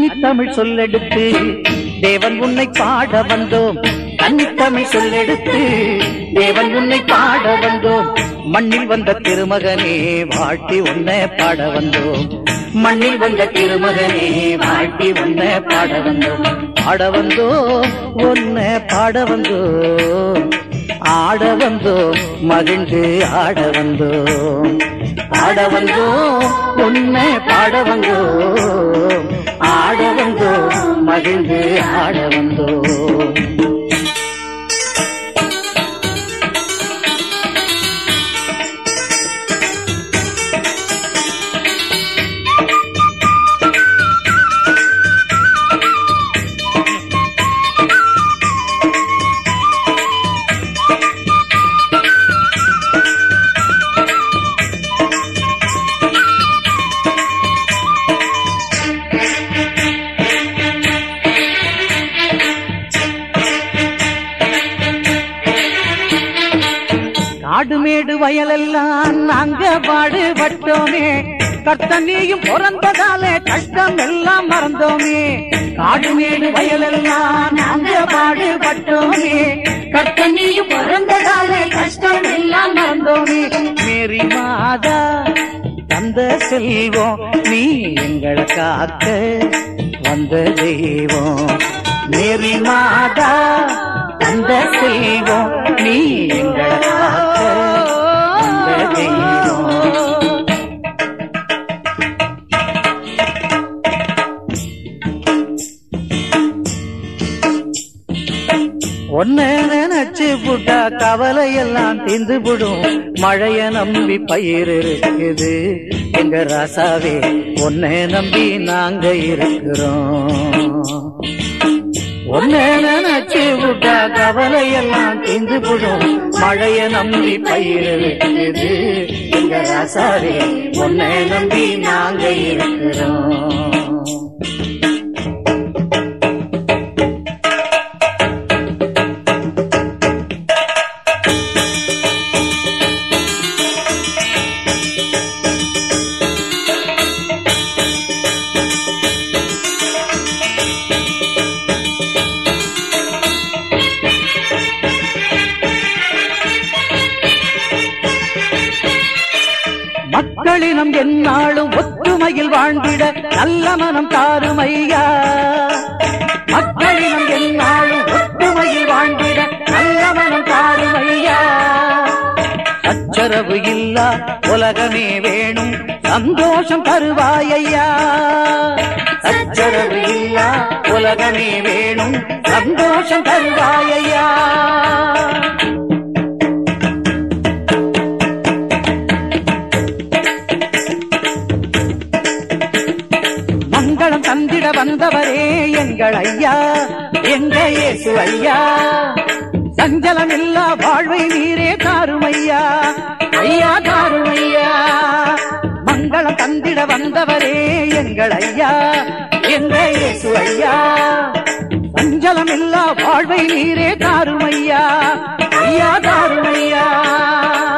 கன்னித்தமிழ் சொல்லெடுத்து தேவன் உன்னை பாட வந்தோம். கன்னித்தமிழ் சொல்லெடுத்து தேவன் உன்னை பாட வந்தோம். மண்ணில் வந்த திருமகனே வாழ்த்தி உன்னை பாட வந்தோம். மண்ணில் வந்த திருமகனே வாழ்த்தி உன்னை பாட வந்தோம். பாட வந்தோம் உன்னை பாட வந்தோம். ஆட வந்தோம் மகிழ்ந்து ஆட வந்தோம். பாட வந்தோம் உன்னை பாட வந்தோம். ஆட வந்தோம் மகிழ்ந்து ஆட வந்தோம். காடுமேடு வயலெல்லாம் நாங்க பாடுபட்டோமே. கர்த்தனியும் பிறந்ததாலே கஷ்டம் எல்லாம் மறந்தோமே. காடுமேடு வயலெல்லாம் நாங்க பாடுபட்டோமே. கர்த்தனியும் பிறந்ததாலே கஷ்டம் எல்லாம் மறந்தோமே. மேரி மாதா தந்த செல்வம் நீ எங்களை காக்க வந்த தெய்வம். மேரி மாதா தந்த செல்வம் நீ எங்களை காக்க வந்த தெய்வம். ஒன்ன நினைச்சு புட்டா கவலை எல்லாம் தீர்ந்து விடும். மழைய நம்பி பயிர் இருக்குது எங்க ராசாவே. ஒன்ன நம்பி நாங்க இருக்கிறோம். ஒன்ன நினைச்சு விட்டா கவலை எல்லாம் தீர்ந்து விடும். மழைய நம்பி பயிர் இருக்குது எங்க ராசாவே. ஒன்ன நம்பி நாங்க இருக்கிறோம். மக்களினம் என்னாலும் ஒற்றுமையில் வாழ்ந்திட நல்ல மனம் தாருமையா. மக்களினம் என்னாலும் ஒற்றுமையில் வாழ்ந்திட நல்ல மனம் தாருமையா. சச்சரவு இல்லா உலகமே வேணும் சந்தோஷம் தருவாயையா. சச்சரவு இல்லா உலகமே வேணும் சந்தோஷம் தருவாயையா. மங்களம் தந்திட வந்தவரே எங்கள் ஐயா, எங்க இயேசு ஐயா. சஞ்சலம் இல்லா வாழ்வை நீரே தாருமையா, ஐயா தாருமையா. மங்களம் தந்திட வந்தவரே எங்கள் ஐயா, எங்க இயேசு ஐயா. சஞ்சலம் இல்லா வாழ்வை நீரே தாருமையா, ஐயா தாருமையா.